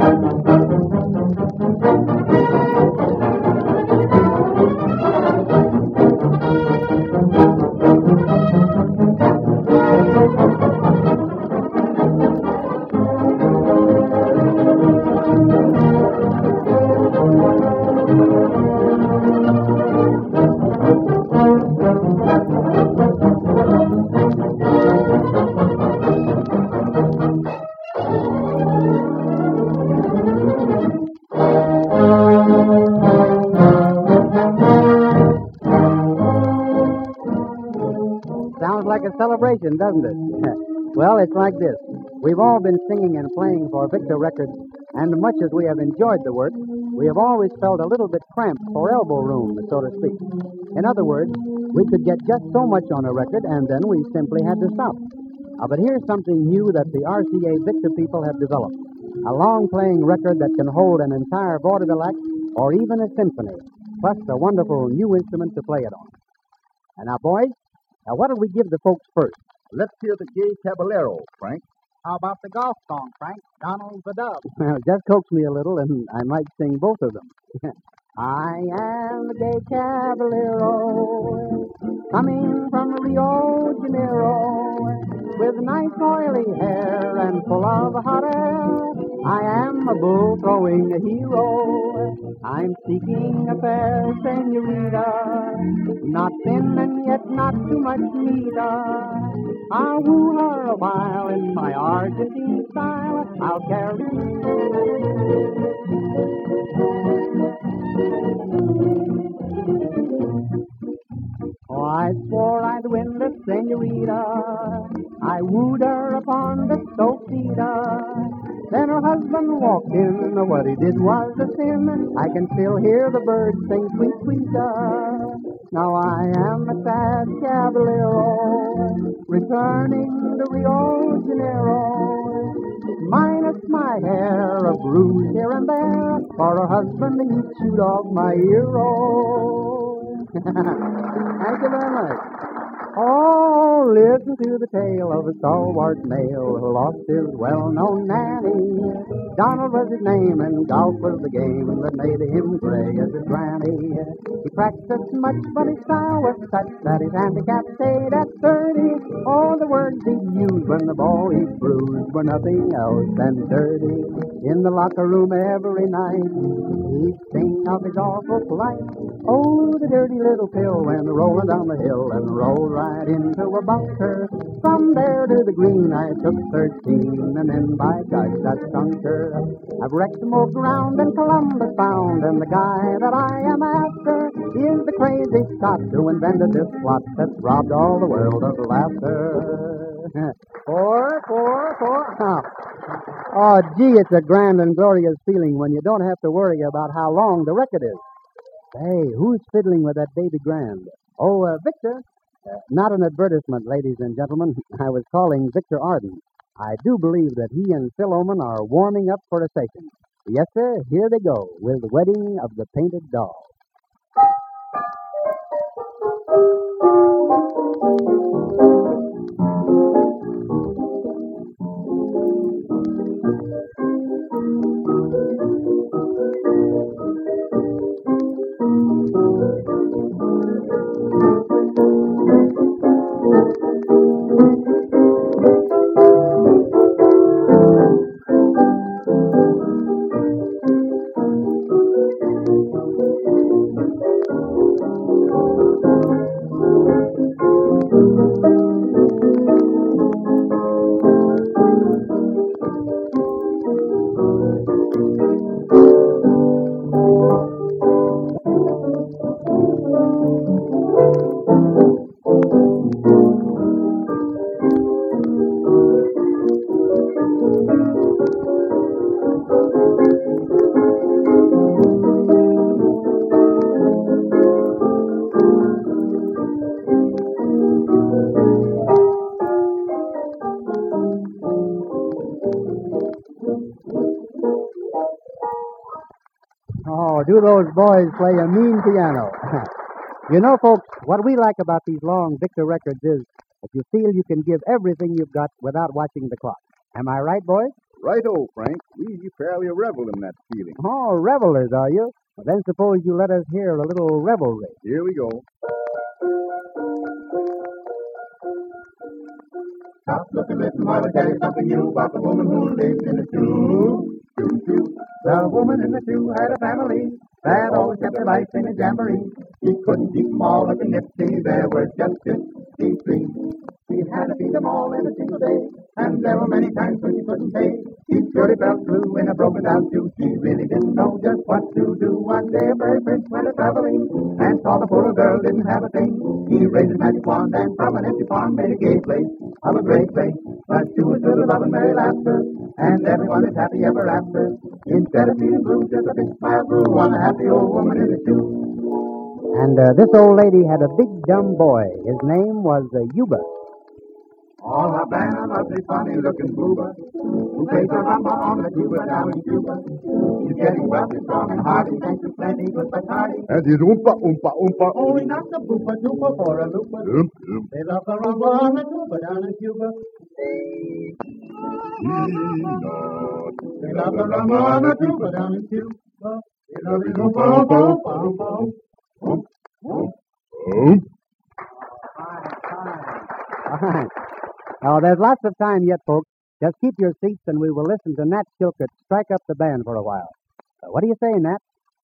Sounds like a celebration, doesn't it? Well, it's like this. We've all been singing and playing for Victor Records, and much as we have enjoyed the work, we have always felt a little bit cramped for elbow room, so to speak. In other words, we could get just so much on a record, and then we simply had to stop. But here's something new that the RCA Victor people have developed. A long-playing record that can hold an entire vaudeville act or even a symphony, plus a wonderful new instrument to play it on. And now, boys, what did we give the folks first? Let's hear the Gay Caballero, Frank. How about the golf song, Frank? Donald the Dove. Well, just coax me a little, and I might sing both of them. I am the Gay Caballero, coming from Rio de Janeiro, with nice oily hair and full of hot air. I am a bull-throwing hero. I'm seeking a fair senorita, not thin and yet not too much neither. I'll woo her a while in my Argentine style. I'll carry I swore I'd win the senorita. I wooed her upon the Sofita. Then her husband walked in. What he did was a sin. I can still hear the birds sing sweet, sweet. Now I am a sad caballero, returning to Rio de Janeiro. Minus my hair, a bruise here and there, for her husband he chewed off my hero. Thank you very much. Oh, listen to the tale of a stalwart male who lost his well-known nanny. Donald was his name, and golf was the game that made him gray as his granny. He practiced much, but his style was such that his handicap stayed at 30. All the words he used when the ball he bruised were nothing else than dirty. In the locker room every night, he'd sing of his awful plight. Oh, the dirty little pill went rolling down the hill and rolled right into a bunker. From there to the green I took 13, and then by gosh, that stunk her. I've wrecked most around in Columbus bound, and the guy that I am after is the crazy Scot who invented this plot that's robbed all the world of laughter. Four. Oh, gee, it's a grand and glorious feeling when you don't have to worry about how long the record is. Hey, who's fiddling with that baby grand? Oh, Victor. Not an advertisement, ladies and gentlemen. I was calling Victor Arden. I do believe that he and Phil Oman are warming up for a session. Yes, sir, here they go with the Wedding of the Painted Doll. Oh, do those boys play a mean piano. You know, folks, what we like about these long Victor records is that you feel you can give everything you've got without watching the clock. Am I right, boys? Right-o, Frank. We fairly revel in that feeling. Oh, revelers, are you? Well, then suppose you let us hear a little revelry. Here we go. Stop, look, and listen while I tell you something new about the woman who lives in the shoe. Shoe. The woman in the shoe had a family that always kept their life in a jamboree. She couldn't keep them all looking nifty. There were just 53. She had to feed them all in a single day, and there were many times when she couldn't pay. She surely felt blue in a broken down shoe. She really didn't know just what to do. One day a fairy prince went a-traveling and saw the poor girl didn't have a thing. He raised his magic wand and from an empty pond made a gay place of a great place. But she was little love and Mary laughter, and everyone is happy ever after. Instead of feeling blue, just a big smile grew on a happy old woman in the shoe. And this old lady had a big dumb boy. His name was Yuba. All Havana loves this funny-looking booba who plays a rumba on the tuba down in Cuba. He's getting wealthy, strong, and hearty, thanks to plenty good Bacardi. And he's oompa. Only not the boopa-doopa for a loopa. They love the rumba on the tuba down in Cuba. They love the rumba on the tuba down in Cuba. They love the rumba. Fine. Oh, there's lots of time yet, folks. Just keep your seats and we will listen to Nat Chilcutt strike up the band for a while. What do you say, Nat?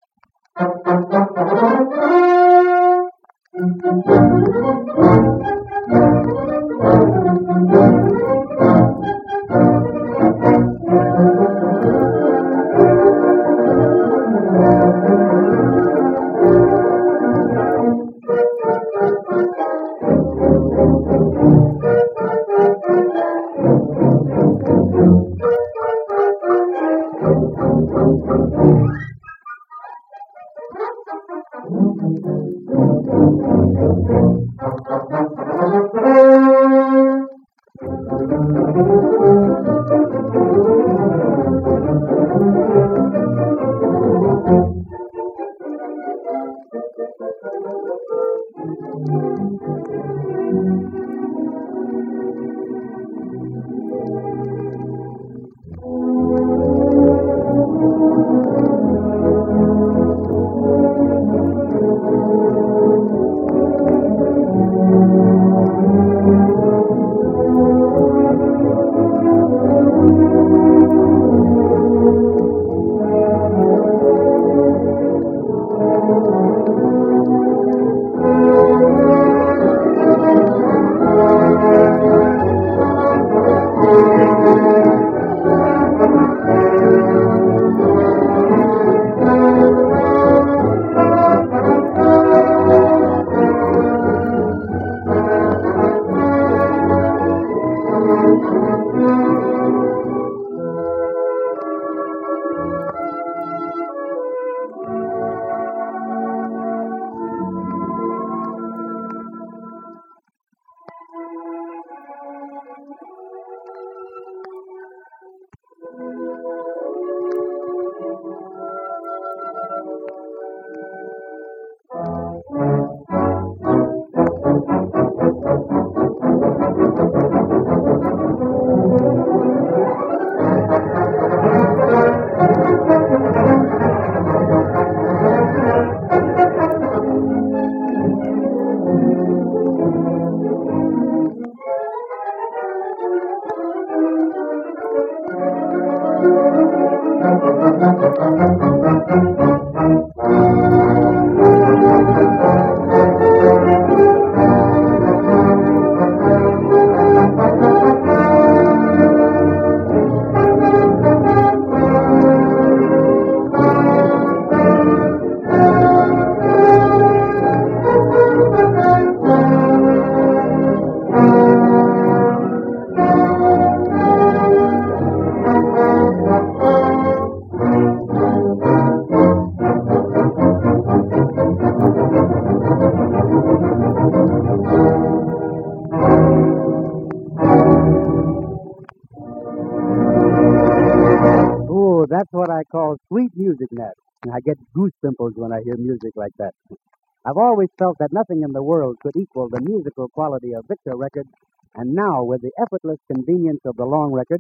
That's what I call sweet music, Nat. I get goose pimples when I hear music like that. I've always felt that nothing in the world could equal the musical quality of Victor records, and now, with the effortless convenience of the long record,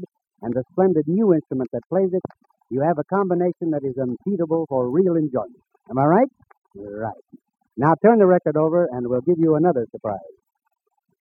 and the splendid new instrument that plays it, you have a combination that is unbeatable for real enjoyment. Am I right? Right. Now turn the record over and we'll give you another surprise.